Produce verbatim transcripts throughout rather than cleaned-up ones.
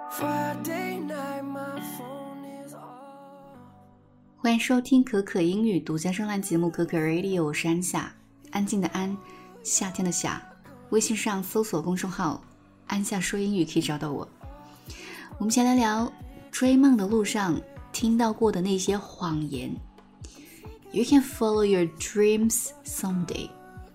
Friday night, my phone is off. 欢迎收听可可英语独家声浪节目可可 Radio， 我是安夏，安静的安，夏天的夏。微信上搜索公众号安夏说英语可以找到我。我们先来聊追梦的路上听到过的那些谎言。You can follow your dreams someday,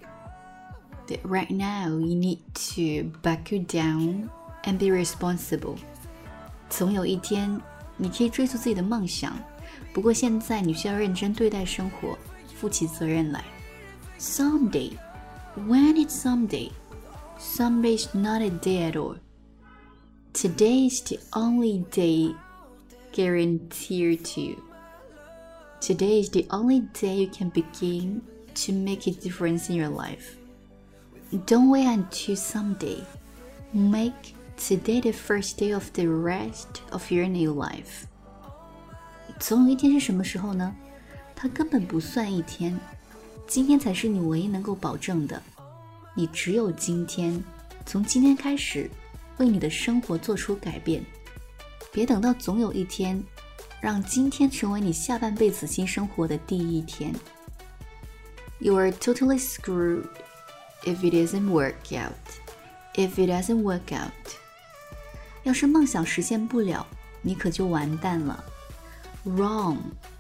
but right now you need to back you down and be responsible. 总有一天你可以追逐自己的梦想，不过现在你需要认真对待生活，负起责任来。 Someday, when it's someday? Someday is not a day at all. Today is the only day guaranteed to you. Today is the only day you can begin to make a difference in your life. Don't wait until someday. Make today the first day of the rest of your new life. 总有一天是什么时候呢？它根本不算一天，今天才是你唯一能够保证的。你只有今天，从今天开始为你的生活做出改变，别等到总有一天，让今天成为你下半辈子新生活的第一天。 You are totally screwed if it doesn't work out. If it doesn't work out. 要是梦想实现不了，你可就完蛋了。 Wrong.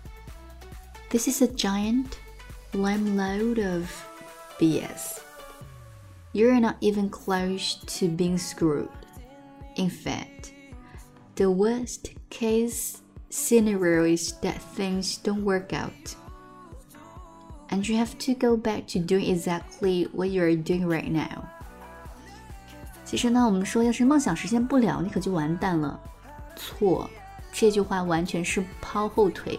This is a giant lime load of B S. You're not even close to being screwed. In fact, the worst case scenario is that things don't work out. And you have to go back to doing exactly what you are doing right now. 其实呢，我们说要是梦想实现不了，你可就完蛋了。错，这句话完全是抛后腿。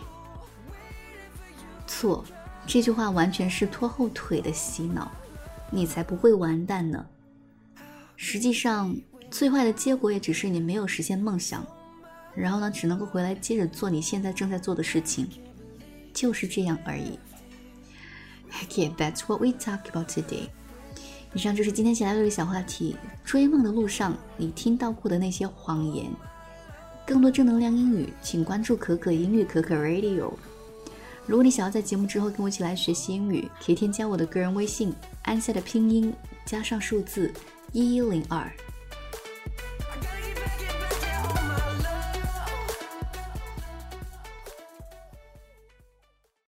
错，这句话完全是拖后腿的洗脑。你才不会完蛋呢。实际上，最坏的结果也只是你没有实现梦想，然后呢，只能够回来接着做你现在正在做的事情，就是这样而已。Okay, that's what we talk about today. 以上就是今天写来的小话题，追梦的路上你听到过的那些谎言。更多正能量英语，请关注可可英语可可 Radio。如果你想要在节目之后跟我一起来学习英语，可以添加我的个人微信安夏的拼音加上数字一一零二。